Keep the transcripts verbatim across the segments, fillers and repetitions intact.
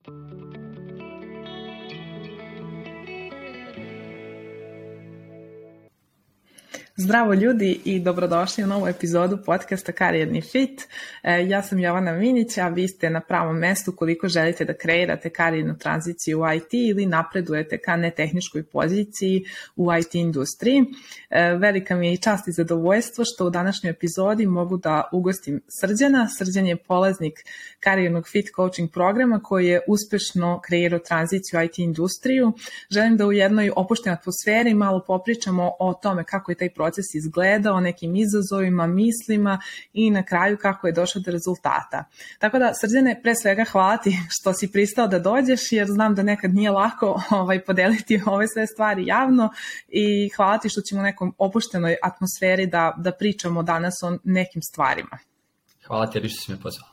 Zdravo ljudi i dobrodošli u novu epizodu podcasta Karijerni fit. Ja sam Jovana Minić, a vi ste na pravom mestu koliko želite da kreirate karijernu tranziciju u I T ili napredujete ka netehničkoj poziciji u I T industriji. Velika mi je i čast i zadovoljstvo što u današnjoj epizodi mogu da ugostim Srđana. Srđan je polaznik karijernog fit coaching programa koji je uspešno kreirao tranziciju u I T industriju. Želim da u jednoj opuštenoj atmosferi malo popričamo o tome kako je taj proces izgleda, o nekim izazovima, mislima i na kraju kako je došao do rezultata. Tako da, Srđane, pre svega hvala ti što si pristao da dođeš, jer znam da nekad nije lako ovaj, podeliti ove sve stvari javno i hvala ti što ćemo u nekom opuštenoj atmosferi da, da pričamo danas o nekim stvarima. Hvala ti, što si me pozvala.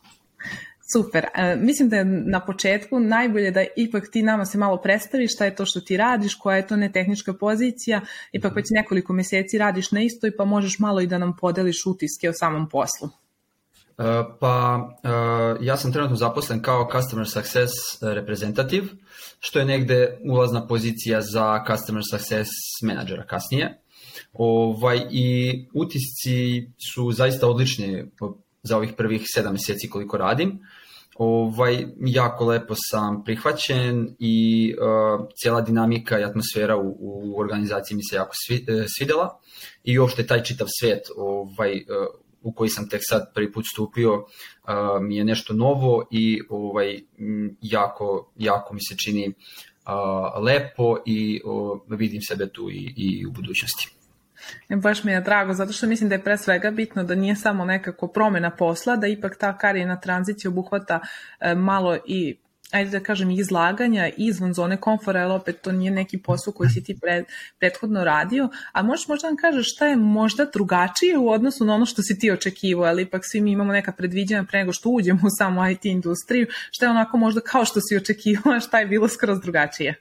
Super. E, mislim da je na početku najbolje da ipak ti nama se malo predstaviš šta je to što ti radiš, koja je to netehnička pozicija, ipak već nekoliko mjeseci radiš na istoj, pa možeš malo i da nam podeliš utiske o samom poslu. Uh, pa uh, ja sam trenutno zaposlen kao Customer Success reprezentativ, što je negde ulazna pozicija za Customer Success menadžera kasnije. Ovaj, i utisci su zaista odlični za ovih prvih sedam mjeseci koliko radim. Ovaj, jako lepo sam prihvaćen i uh, cijela dinamika i atmosfera u, u organizaciji mi se jako svi, uh, svidjela i uopšte taj čitav svijet ovaj, uh, u koji sam tek sad prvi put stupio uh, mi je nešto novo i ovaj, m, jako, jako mi se čini uh, lepo i uh, vidim sebe tu i, i u budućnosti. Baš mi je drago, zato što mislim da je pre svega bitno da nije samo nekako promjena posla, da ipak ta karijerna tranzicija obuhvata e, malo i, ajde da kažem, izlaganja izvan zone komfora, jer opet to nije neki posao koji si ti pre, prethodno radio, a možeš možda nam kažeš šta je možda drugačije u odnosu na ono što si ti očekivao, ali ipak svi mi imamo neka predviđanja pre nego što uđemo u samu I T industriju, šta je onako možda kao što si očekivao, šta je bilo skroz drugačije?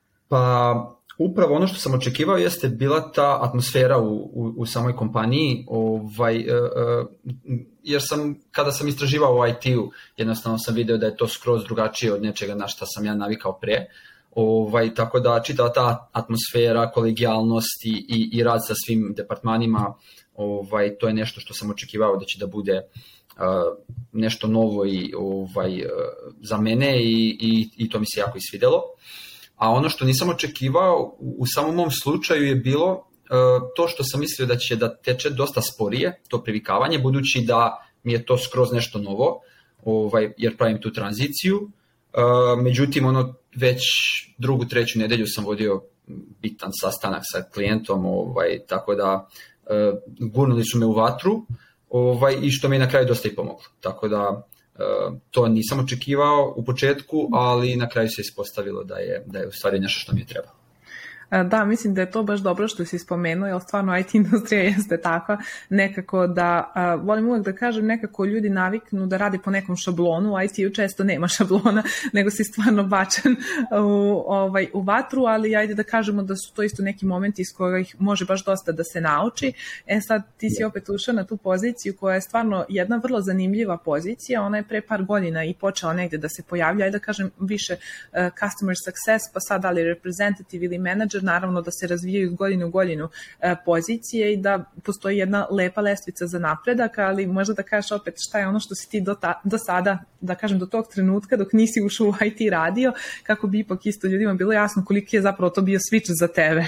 Pa... Upravo ono što sam očekivao jeste bila ta atmosfera u, u, u samoj kompaniji, ovaj, uh, uh, jer sam, kada sam istraživao u I T-u, jednostavno sam video da je to skroz drugačije od nečega na što sam ja navikao pre. Ovaj, tako da čitava ta atmosfera, kolegijalnost i, i, i rad sa svim departmanima, ovaj, to je nešto što sam očekivao da će da bude uh, nešto novo i, ovaj, uh, za mene i, i, i to mi se jako isvidelo. A ono što nisam očekivao u samom mom slučaju je bilo uh, to što sam mislio da će da teče dosta sporije, to privikavanje, budući da mi je to skroz nešto novo, ovaj, jer pravim tu tranziciju. Uh, međutim, ono, već drugu, treću nedelju sam vodio bitan sastanak sa klijentom, ovaj, tako da uh, gurnuli su me u vatru ovaj, i što mi je na kraju dosta i pomoglo. Tako da Uh, to nisam očekivao u početku, ali na kraju se ispostavilo da je, da je u stvari nešto što mi je trebalo. Da, mislim da je to baš dobro što si spomenuo, jer stvarno I T industrija jeste takva nekako da, uh, volim uvek da kažem, nekako ljudi naviknu da rade po nekom šablonu, u I T-u često nema šablona, nego si stvarno bačen u, ovaj, u vatru, ali ajde da kažemo da su to isto neki momenti iz kojih može baš dosta da se nauči. E sad ti si opet ušao na tu poziciju koja je stvarno jedna vrlo zanimljiva pozicija, ona je pre par godina i počela negde da se pojavlja, ajde da kažem više uh, customer success, pa sad ali representative ili manager, naravno da se razvijaju iz godine u godinu e, pozicije i da postoji jedna lepa lestvica za napredak, ali možda da kažeš opet šta je ono što si ti do, ta, do sada, da kažem do tog trenutka dok nisi ušao u I T radio, kako bi ipak isto ljudima bilo jasno koliki je zapravo to bio switch za tebe.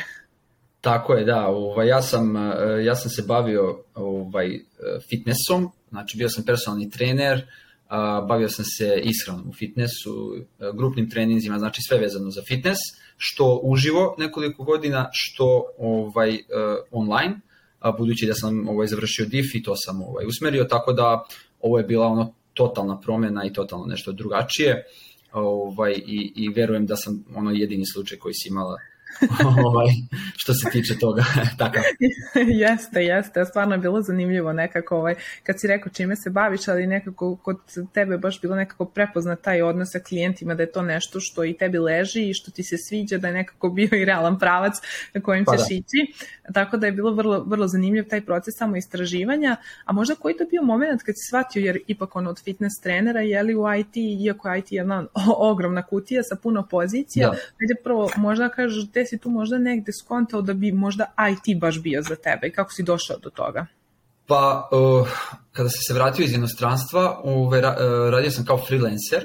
Tako je, da. Ovaj, ja, sam, ja sam se bavio ovaj, fitnessom, znači bio sam personalni trener, bavio sam se ishranom u fitnessu, grupnim treninzima, znači sve vezano za fitness, što uživo nekoliko godina, što ovaj, uh, online, a budući da sam ovaj, završio D I F i to sam ovaj, usmerio, tako da ovo je bila ono totalna promjena i totalno nešto drugačije ovaj, i, i verujem da sam ono jedini slučaj koji si imala ovaj, što se tiče toga. Takav. Jeste, jeste, stvarno je bilo zanimljivo nekako, ovaj, kad si rekao čime se baviš, ali nekako kod tebe baš bilo nekako prepoznat taj odnos sa klijentima, da je to nešto što i tebi leži i što ti se sviđa, da je nekako bio i realan pravac na kojim ćeš pa ići, tako da je bilo vrlo, vrlo zanimljiv taj proces samo istraživanja. A možda koji to bio moment kad si shvatio, jer ipak ono od fitness trenera, je li u I T, iako je I T jedna ogromna kutija sa puno pozicija, da. Ajde prvo možda kažeš te si tu možda negde skontao da bi možda I T baš bio za tebe i kako si došao do toga? Pa, uh, kada sam se vratio iz inostranstva, uh, radio sam kao freelancer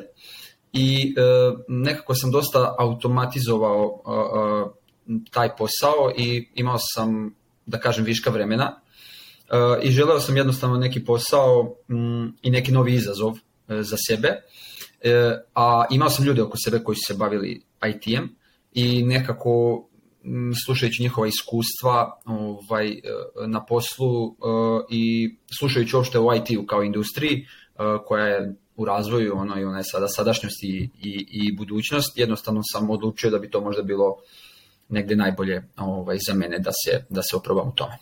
i uh, nekako sam dosta automatizovao uh, uh, taj posao i imao sam, da kažem, viška vremena uh, i želeo sam jednostavno neki posao um, i neki novi izazov uh, za sebe, uh, a imao sam ljude oko sebe koji su se bavili I T-em i nekako slušajući njihova iskustva ovaj, na poslu uh, i slušajući uopšte o I T-u kao industriji uh, koja je u razvoju, ono, i ona je sada sadašnjost i, i, i budućnost, jednostavno sam odlučio da bi to možda bilo negde najbolje ovaj, za mene da se, da se oprobam u tome.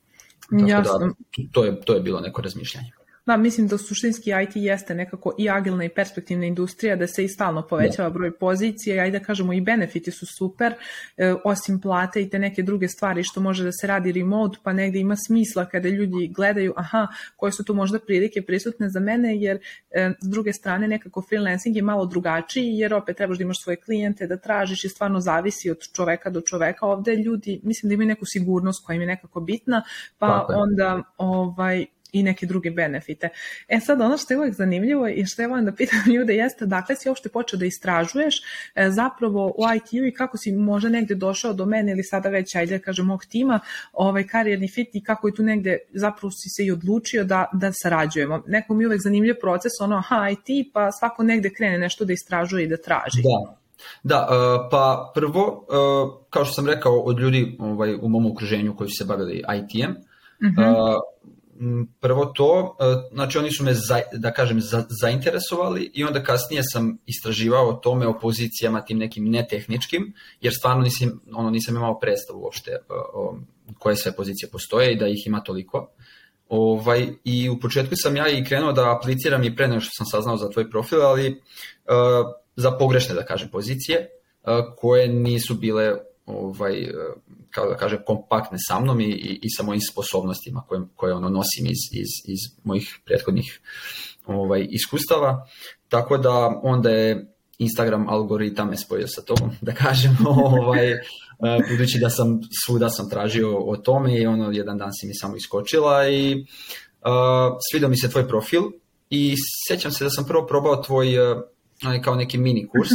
Tako da, to je, to je bilo neko razmišljanje. Da, mislim da suštinski I T jeste nekako i agilna i perspektivna industrija, da se i stalno povećava broj pozicije, ajde da kažemo i benefiti su super, e, osim plate i te neke druge stvari što može da se radi remote, pa negde ima smisla kada ljudi gledaju, aha, koje su tu možda prilike prisutne za mene, jer e, s druge strane nekako freelancing je malo drugačiji, jer opet trebaš da imaš svoje klijente, da tražiš i stvarno zavisi od čoveka do čoveka. Ovde ljudi, mislim da imaju neku sigurnost koja im je nekako bitna, pa Tako onda ovaj i neke druge benefite. E sad, ono što je uvijek zanimljivo i što je volim da pitam ljude jeste dakle si uopšte počeo da istražuješ e, zapravo u I T-u i kako si možda negde došao do mene ili sada već, ajde da kažem, mog tima, ovaj karijerni fit i kako je tu negde zapravo si se i odlučio da, da sarađujemo. Nekom je uvijek zanimljiv proces, ono, aha, I T, pa svako negde krene nešto da istražuje i da traži. Da. Da, pa prvo, kao što sam rekao, od ljudi ovaj, u mom okruženju koji su se bavili I T-em, uh-huh. Prvo to, znači oni su me, za, da kažem, za, zainteresovali i onda kasnije sam istraživao o tome, o pozicijama tim nekim netehničkim, jer stvarno nisam, ono, nisam imao predstavu uopšte o, o koje sve pozicije postoje i da ih ima toliko. Ovaj, I u početku sam ja i krenuo da apliciram i pre nego što sam saznao za tvoj profil, ali uh, za pogrešne, da kažem, pozicije uh, koje nisu bile ovaj, kao da kažem, kompaktne sa mnom i, i, i sa mojim sposobnostima koje, koje ono nosim iz, iz, iz mojih prethodnih ovaj, iskustava. Tako da onda je Instagram algoritam me spojio sa tobom, da kažem, ovaj, budući da sam svuda sam tražio o tome i ono jedan dan si mi samo iskočila i uh, svidio mi se tvoj profil i sjećam se da sam prvo probao tvoj uh, kao neki mini kurs,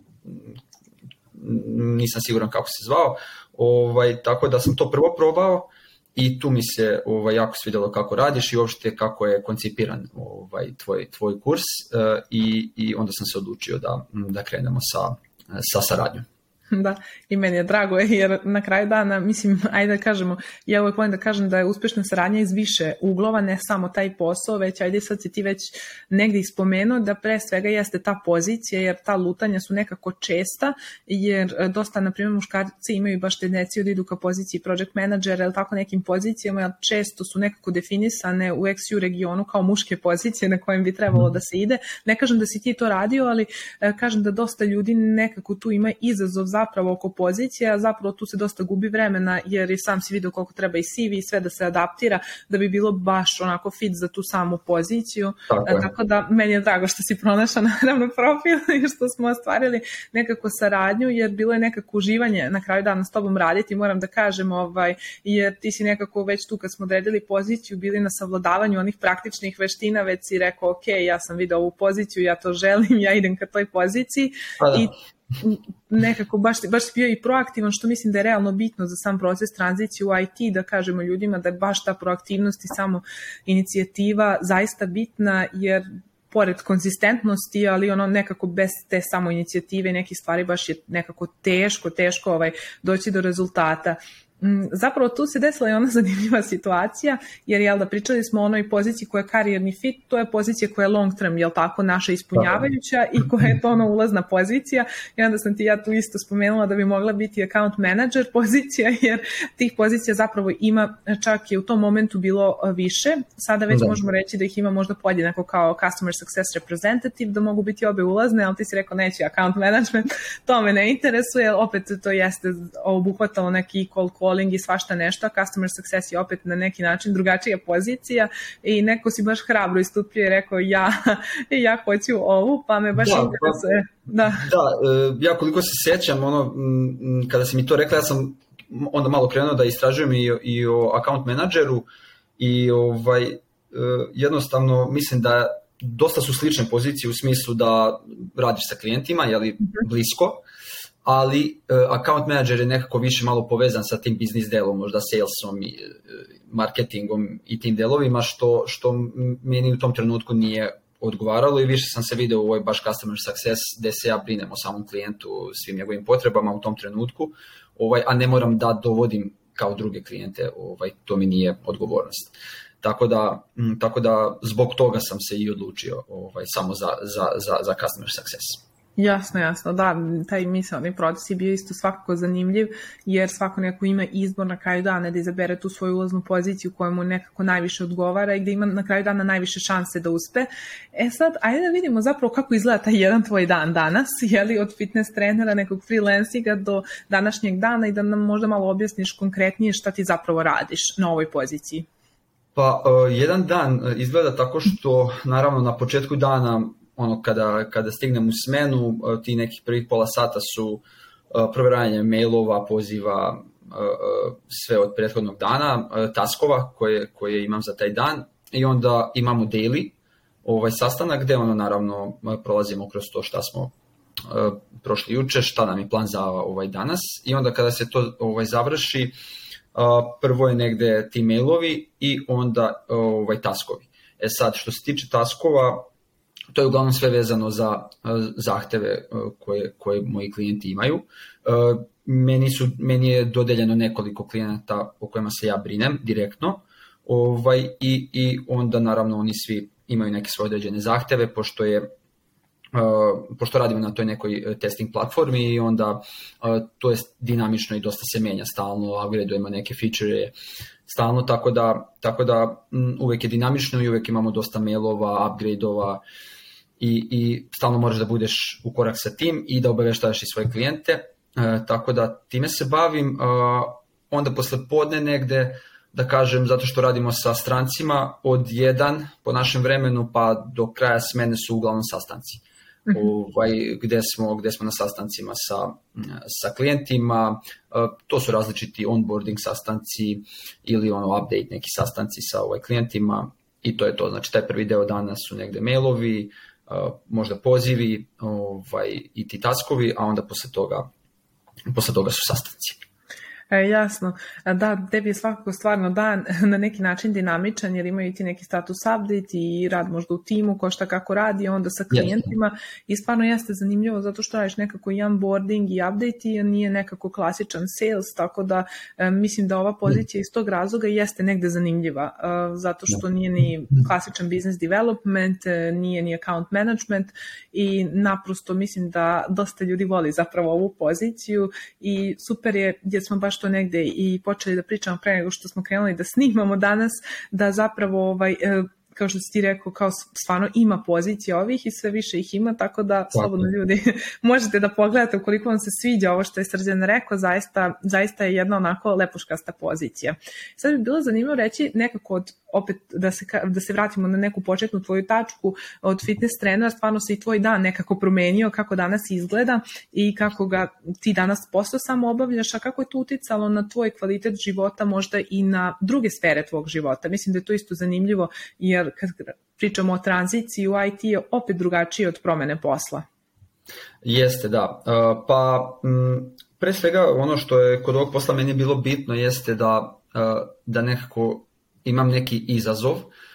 nisam siguran kako se zvao, ovaj, tako da sam to prvo probao i tu mi se ovaj, jako svidjelo kako radiš i uopšte kako je koncipiran ovaj, tvoj, tvoj kurs uh, i, i onda sam se odlučio da, da krenemo sa, sa saradnjom. Da, i meni je drago jer na kraju dana, mislim, ajde da kažemo, ja uvijek volim da kažem da je uspešna saradnja iz više uglova, ne samo taj posao, već ajde sad si ti već negdje ispomenuo da pre svega jeste ta pozicija, jer ta lutanja su nekako česta, jer dosta, na primjer, muškarci imaju baš tendenciju da idu ka poziciji project managera ili tako nekim pozicijama, jer često su nekako definisane u X U regionu kao muške pozicije na kojim bi trebalo da se ide. Ne kažem da si ti to radio, ali kažem da dosta ljudi nekako tu ima izazov za zapravo oko pozicija, zapravo tu se dosta gubi vremena jer i sam si vidio koliko treba i C V i sve da se adaptira da bi bilo baš onako fit za tu samu poziciju. Tako, Tako da meni je drago što si pronašao naravno profil i što smo ostvarili nekako saradnju jer bilo je nekako uživanje na kraju dana s tobom raditi, moram da kažem, ovaj, jer ti si nekako već tu kad smo odredili poziciju bili na savladavanju onih praktičnih veština, već si rekao ok, ja sam vidio ovu poziciju, ja to želim, ja idem ka toj poziciji i nekako baš, baš bio i proaktivan, što mislim da je realno bitno za sam proces tranzicije u I T, da kažemo ljudima da je baš ta proaktivnost i samo inicijativa zaista bitna, jer pored konzistentnosti, ali ono nekako bez te samo inicijative i nekih stvari baš je nekako teško, teško ovaj, doći do rezultata. zapravo tu se desila i ona zanimljiva situacija, jer jel da pričali smo o onoj poziciji koja je karijerni fit, to je pozicija koja je long term, jel tako, naša ispunjavajuća i koja je to ona ulazna pozicija, i onda sam ti ja tu isto spomenula da bi mogla biti account manager pozicija, jer tih pozicija zapravo ima, čak je u tom momentu bilo više, sada već da. možemo reći da ih ima možda podjednako kao customer success representative, da mogu biti obe ulazne, ali ti si rekao neće account management, to me ne interesuje, opet to jeste obuhvatalo neki call calling i svašta nešto, customer success je opet na neki način drugačija pozicija i neko si baš hrabro istupio i rekao ja, ja hoću ovu, pa me baš da, interesuje. Da, da ja koliko se sjećam, ono, kada si mi to rekla, ja sam onda malo krenuo da istražujem i, i o account manageru i ovaj, jednostavno mislim da dosta su slične pozicije u smislu da radiš sa klijentima, jeli, blisko, ali uh, account manager je nekako više malo povezan sa tim biznis delom, možda salesom i uh, marketingom i tim delovima, što, što meni u tom trenutku nije odgovaralo i više sam se video u ovoj baš customer success gde se ja brinem o samom klijentu, svim njegovim potrebama u tom trenutku, ovaj, a ne moram da dovodim kao druge klijente, ovaj, to mi nije odgovornost. Tako da, m, tako da zbog toga sam se i odlučio ovaj, samo za, za, za, za customer success. Jasno, jasno, da, taj misaoni proces je bio isto svakako zanimljiv, jer svako neko ima izbor na kraju dana da izabere tu svoju ulaznu poziciju koja mu nekako najviše odgovara i gde ima na kraju dana najviše šanse da uspe. E sad, ajde da vidimo zapravo kako izgleda taj jedan tvoj dan danas, jeli od fitness trenera, nekog freelancinga do današnjeg dana i da nam možda malo objasniš konkretnije šta ti zapravo radiš na ovoj poziciji. Pa, uh, jedan dan izgleda tako što, naravno, na početku dana ono kada, kada stignem u smenu, ti nekih prvih pola sata su uh, provjeravanje mailova, poziva, uh, sve od prethodnog dana, uh, taskova koje, koje imam za taj dan i onda imamo daily ovaj sastanak gde ono naravno prolazimo kroz to šta smo uh, prošli juče, šta nam je plan za ovaj danas i onda kada se to ovaj završi, uh, prvo je negde ti mailovi i onda uh, ovaj taskovi. E sad, što se tiče taskova, to je uglavnom sve vezano za uh, zahteve uh, koje, koje moji klijenti imaju. Uh, meni, su, meni je dodeljeno nekoliko klijenata o kojima se ja brinem direktno ovaj, i, i onda naravno oni svi imaju neke svoje određene zahteve pošto je Uh, pošto radimo na toj nekoj testing platformi i onda uh, to je dinamično i dosta se menja stalno, upgradeujemo neke feature stalno, tako da, tako da m, uvek je dinamično i uvek imamo dosta mailova, upgradeova i, i stalno moraš da budeš u korak sa tim i da obaveštavaš i svoje klijente, uh, tako da time se bavim, uh, onda posle podne negde, da kažem, zato što radimo sa strancima, od jedan po našem vremenu pa do kraja smene su uglavnom sastanci. Ovaj, gde smo, gde smo na sastancima sa, sa klijentima, to su različiti onboarding sastanci ili ono update neki sastanci sa ovaj klijentima i to je to, znači taj prvi deo dana su negde mailovi, možda pozivi ovaj, i ti taskovi, a onda posle toga, posle toga su sastanci. E, jasno, da, tebi je svakako stvarno dan na neki način dinamičan jer imaju ti neki status update i rad možda u timu, ko šta kako radi, onda sa klijentima jasno. I stvarno jeste zanimljivo zato što radiš nekako i onboarding i update i nije nekako klasičan sales, tako da e, mislim da ova pozicija iz tog razloga jeste negde zanimljiva, e, zato što nije ni klasičan business development, e, nije ni account management i naprosto mislim da dosta ljudi voli zapravo ovu poziciju i super je jer smo baš to negde i počeli da pričamo pre nego što smo krenuli da snimamo danas, da zapravo ovaj, kao što si ti rekao, kao stvarno ima pozicija ovih i sve više ih ima, tako da slobodno ljudi možete da pogledate ukoliko vam se sviđa ovo što je Srđan rekao, zaista, zaista je jedna onako lepuškasta pozicija. Sad bi bilo zanimljivo reći nekako od, opet da se, da se vratimo na neku početnu tvoju tačku od fitness trenera, stvarno se i tvoj dan nekako promenio, kako danas izgleda i kako ga ti danas posao samo obavljaš, a kako je to uticalo na tvoj kvalitet života, možda i na druge sfere tvog života. Mislim da je to isto zanimljivo, jer kad pričamo o tranziciji u I T je opet drugačije od promene posla. Jeste, da. Uh, pa m, pre svega ono što je kod ovog posla meni bilo bitno jeste da, uh, da nekako imam neki izazov,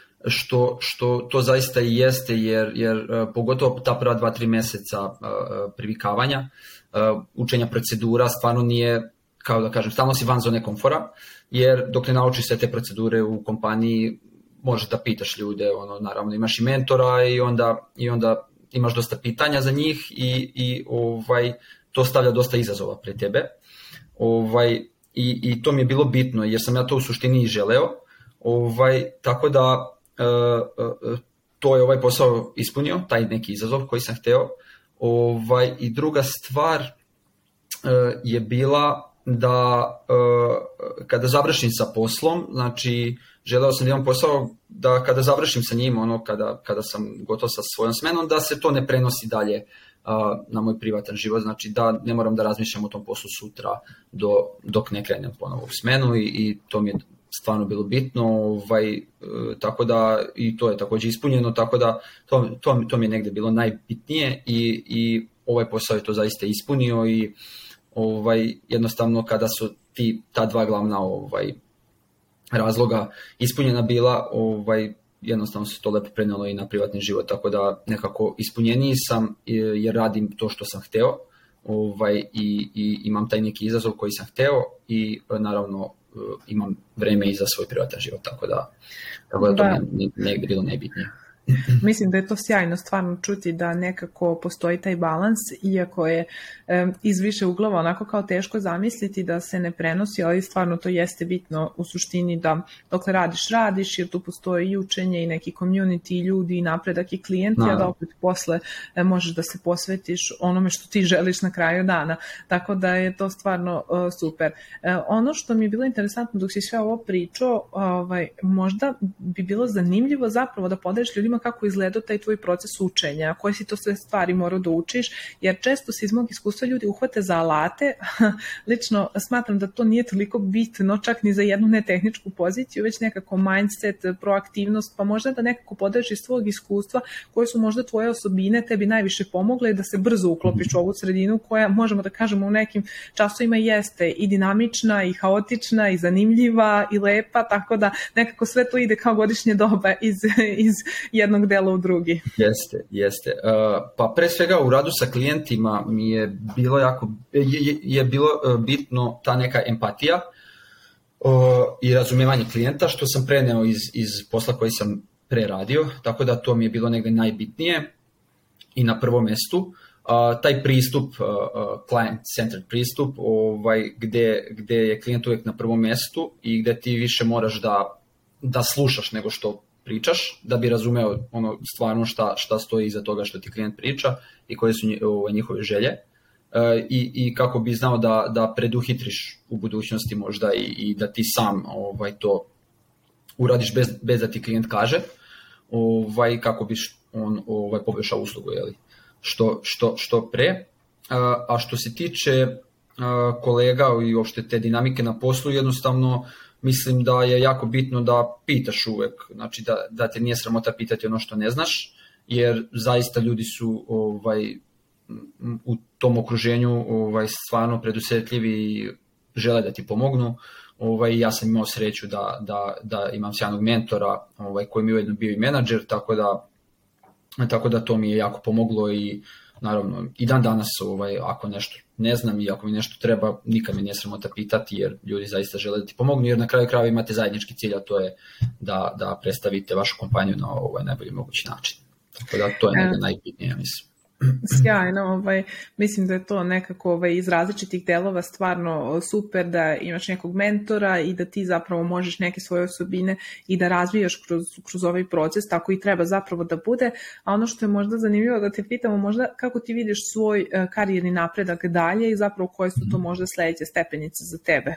što, što to zaista i jeste, jer, jer uh, pogotovo ta prva dva, tri meseca uh, privikavanja, uh, učenja procedura, stvarno nije kao da kažem, stalno si van zone komfora, jer dok ne naučiš sve te procedure u kompaniji, možeš da pitaš ljude, ono, naravno imaš i mentora i onda, i onda imaš dosta pitanja za njih i, i ovaj, to stavlja dosta izazova pred tebe. Ovaj, i, I to mi je bilo bitno, jer sam ja to u suštini i želeo. Ovaj, tako da e, e, to je ovaj posao ispunio, taj neki izazov koji sam hteo. Ovaj, I druga stvar e, je bila da e, kada završim sa poslom, znači želeo sam da imam posao da kada završim sa njim, ono kada, kada sam gotov sa svojom smenom, da se to ne prenosi dalje a, na moj privatan život, znači da ne moram da razmišljam o tom poslu sutra do, dok ne krenem ponovo u smenu i, i to mi je stvarno bilo bitno, ovaj, e, tako da i to je također ispunjeno, tako da to, to, to mi je negde bilo najbitnije i, i ovaj posao je to zaista ispunio i ovaj, jednostavno kada su ti, ta dva glavna ovaj, razloga ispunjena bila, ovaj, jednostavno se to lepo prenelo i na privatni život, tako da nekako ispunjeniji sam jer radim to što sam hteo, ovaj, i, i imam taj neki izazov koji sam hteo i naravno imam vreme i za svoj privatan život, tako da, tako da to da. mi je negdje bilo najbitnije. Mislim da je to sjajno stvarno čuti da nekako postoji taj balans, iako je um, iz više uglova onako kao teško zamisliti da se ne prenosi, ali stvarno to jeste bitno u suštini da dokle radiš, radiš, jer tu postoji i učenje i neki community, i ljudi, i napredak, i klijenti, no. a da opet posle e, možeš da se posvetiš onome što ti želiš na kraju dana. Tako da je to stvarno uh, super. E, ono što mi je bilo interesantno dok si sve ovo pričao, ovaj, možda bi bilo zanimljivo zapravo da podeliš ljudima kako izgleda taj tvoj proces učenja, koje si to sve stvari morao da učiš, jer često se iz mog iskustva ljudi uhvate za alate. Lično smatram da to nije toliko bitno, čak ni za jednu netehničku poziciju, već nekako mindset, proaktivnost, pa možda da nekako podeliš iz tvojeg iskustva koje su možda tvoje osobine tebi najviše pomogle da se brzo uklopiš u ovu sredinu koja, možemo da kažemo, u nekim časovima jeste i dinamična, i haotična, i zanimljiva, i lepa, tako da nekako sve to ide kao godišnje doba iz, iz jednog dela u drugi. Jeste, jeste. Uh, pa pre svega u radu sa klijentima mi je bilo jako, je, je bilo bitno ta neka empatija uh, i razumevanje klijenta, što sam preneo iz, iz posla koji sam pre radio, tako da to mi je bilo negde najbitnije i na prvom mestu. Uh, taj pristup, uh, client-centered pristup, ovaj, gde, gde je klijent uvijek na prvom mestu i gde ti više moraš da, da slušaš nego što pričaš, da bi razumeo ono stvarno šta, šta stoji iza toga što ti klijent priča i koje su njihove želje e, i, i kako bi znao da, da preduhitriš u budućnosti možda i, i da ti sam ovaj, to uradiš bez, bez da ti klijent kaže, ovaj, kako bi on ovaj, poboljšao uslugu, jeli, što, što, što pre. A, a što se tiče a, kolega i uopšte te dinamike na poslu, jednostavno mislim da je jako bitno da pitaš uvek, znači da, da te nije sramota pitati ono što ne znaš, jer zaista ljudi su ovaj, u tom okruženju ovaj, stvarno predusetljivi i žele da ti pomognu. Ovaj, ja sam imao sreću da, da, da imam sjajnog mentora ovaj, koji mi je ujedno bio i menadžer, tako da, tako da to mi je jako pomoglo i naravno i dan danas ovaj, ako nešto ne znam i ako mi nešto treba, nikad mi nije sramota pitati jer ljudi zaista žele da ti pomognu, jer na kraju krajeva imate zajednički cilj, a to je da, da predstavite vašu kompaniju na ovaj najbolji mogući način. Tako da to je negdje najbitnije, ja mislim. Sjajno, ovaj, mislim da je to nekako ovaj, iz različitih delova stvarno super da imaš nekog mentora i da ti zapravo možeš neke svoje osobine i da razvijaš kroz, kroz ovaj proces, tako i treba zapravo da bude. A ono što je možda zanimljivo da te pitamo, možda kako ti vidiš svoj uh, karijerni napredak dalje i zapravo koje su to možda sledeće stepenice za tebe?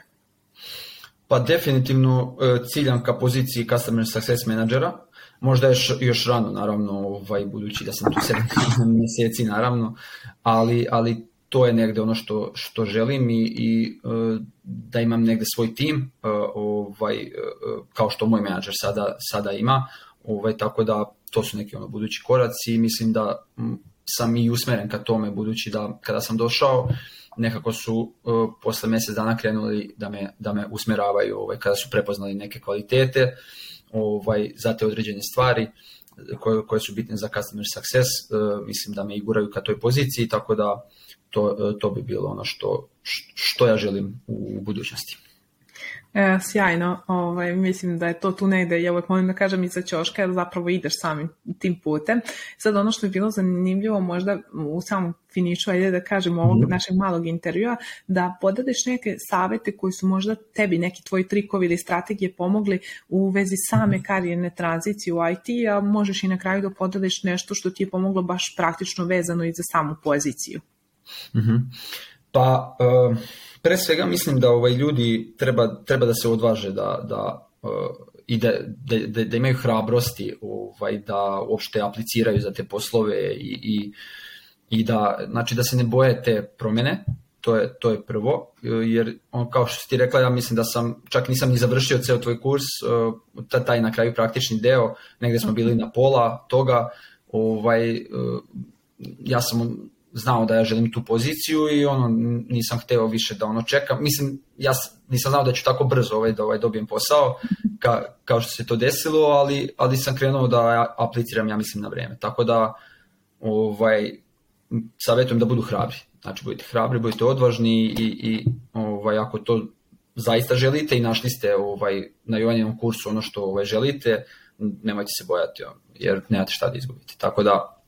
Pa definitivno ciljam ka poziciji Customer Success Managera. Možda je još rano, naravno, ovaj, budući da sam tu sedam mjeseci, naravno, ali, ali to je negde ono što, što želim i, i da imam negde svoj tim, ovaj, kao što moj menadžer sada, sada ima, ovaj, tako da to su neki ono budući koraci i mislim da sam i usmeren ka tome, budući da kada sam došao, nekako su uh, posle mjesec dana krenuli da me, da me usmeravaju, ovaj, kada su prepoznali neke kvalitete, ovaj, za te određene stvari koje, koje su bitne za customer success, uh, mislim da me i guraju ka toj poziciji, tako da to, uh, to bi bilo ono što, što ja želim u budućnosti. E, sjajno, ovaj, mislim da je to tu negde, ja uvek molim da kažem iza ćoška, jer zapravo ideš samim tim putem. Sad ono što je bilo zanimljivo možda u samom finišu, ajde da kažem ovog mm-hmm. našeg malog intervjua, da podeliš neke savete koji su možda tebi, neki tvoji trikovi ili strategije pomogli u vezi same karijerne tranzicije u I T, a možeš i na kraju da podeliš nešto što ti je pomoglo baš praktično vezano i za samu poziciju. Mm-hmm. Pa... Uh... Pre svega mislim da ovaj ljudi treba, treba da se odvaže da, da, uh, i da, da, da imaju hrabrosti ovaj, da uopšte apliciraju za te poslove i, i, i da, znači, da se ne boje te promjene, to je, to je prvo, jer on, kao što si ti rekla, ja mislim da sam, čak nisam ni završio ceo tvoj kurs, uh, taj na kraju praktični deo, negde smo bili na pola toga, ovaj, uh, ja sam znao da ja želim tu poziciju i ono, nisam hteo više da ono čekam. Mislim, ja nisam znao da ću tako brzo ovaj, da ovaj dobijem posao, ka, kao što se to desilo, ali, ali sam krenuo da apliciram, ja mislim, na vreme. Tako da, ovaj, savjetujem da budu hrabri. Znači, budite hrabri, budite odvažni i, i ovaj, ako to zaista želite i našli ste ovaj, na Jovanjevom kursu ono što ovaj, želite, nemojte se bojati, jer nemate šta da izgubite. Tako da,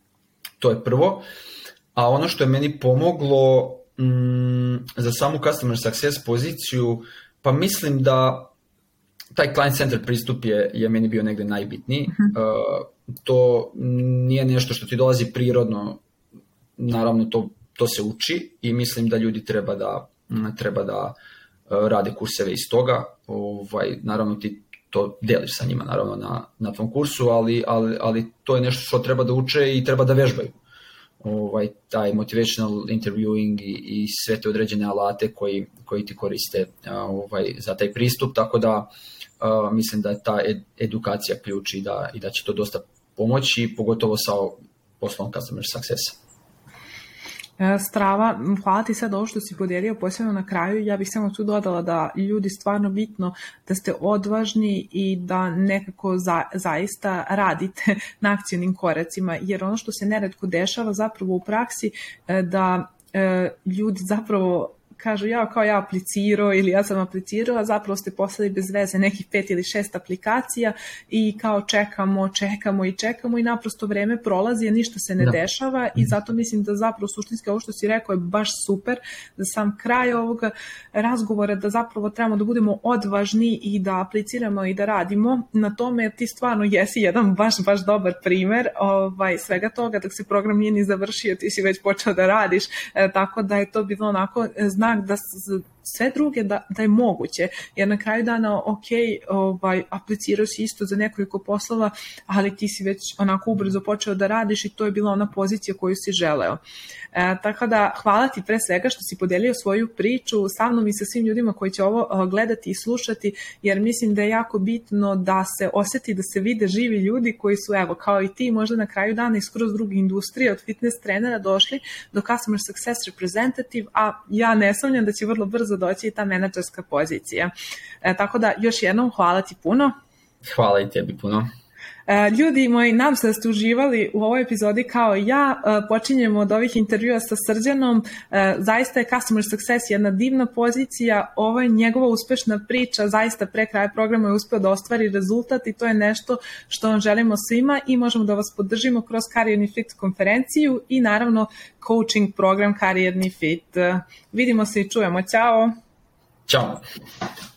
to je prvo. A ono što je meni pomoglo mm, za samu customer success poziciju, pa mislim da taj client center pristup je, je meni bio negde najbitniji. Uh-huh. Uh, to nije nešto što ti dolazi prirodno, naravno to, to se uči i mislim da ljudi treba da, treba da uh, rade kurseve iz toga. Ovaj, naravno ti to deliš sa njima naravno na, na tvom kursu, ali, ali, ali to je nešto što treba da uče i treba da vežbaju. Ovaj, taj motivational interviewing i, i sve te određene alate koji, koji ti koriste ovaj, za taj pristup, tako da uh, mislim da je ta ed, edukacija ključ i da, i da će to dosta pomoći, pogotovo sa poslom customer successa. Strava, hvala ti sad ovo što si podijelio posebno na kraju. Ja bih samo tu dodala da ljudi stvarno bitno da ste odvažni i da nekako za, zaista radite na akcionim koracima, jer ono što se neretko dešava zapravo u praksi da e, ljudi zapravo kažu ja kao ja aplicirao ili ja sam aplicirao, a zapravo ste poslali bez veze nekih pet ili šest aplikacija i kao čekamo, čekamo i čekamo i naprosto vreme prolazi, a ništa se ne da. dešava i zato mislim da zapravo suštinski ovo što si rekao je baš super, da sam kraj ovoga razgovora da zapravo trebamo da budemo odvažni i da apliciramo i da radimo na tome, jer ti stvarno jesi jedan baš, baš dobar primer ovaj, svega toga, dok se program nije ni završio, ti si već počeo da radiš, e, tako da je to bilo onako znak da sve druge da, da je moguće, jer na kraju dana ok, ovaj, aplicirao si isto za nekoliko poslova, ali ti si već onako ubrzo počeo da radiš i to je bila ona pozicija koju si želeo. E, tako da hvala ti pre svega što si podelio svoju priču sa mnom i sa svim ljudima koji će ovo gledati i slušati, jer mislim da je jako bitno da se osjeti, da se vide živi ljudi koji su, evo, kao i ti, možda na kraju dana iz skroz druge industrije, od fitness trenera došli do customer success representative, a ja ne sumnjam da će vrlo brzo doći i ta menadžerska pozicija. E, tako da još jednom hvala ti puno. Hvala i tebi puno. Ljudi moji, nam se da ste uživali u ovoj epizodi kao i ja. Počinjemo od ovih intervjua sa Srđanom. Zaista je Customer Success jedna divna pozicija. Ovo je njegova uspešna priča. Zaista pre kraja programa je uspeo da ostvari rezultat i to je nešto što vam želimo svima i možemo da vas podržimo kroz Karijerni fit konferenciju i naravno coaching program Karijerni fit. Vidimo se i čujemo. Ćao! Ćao!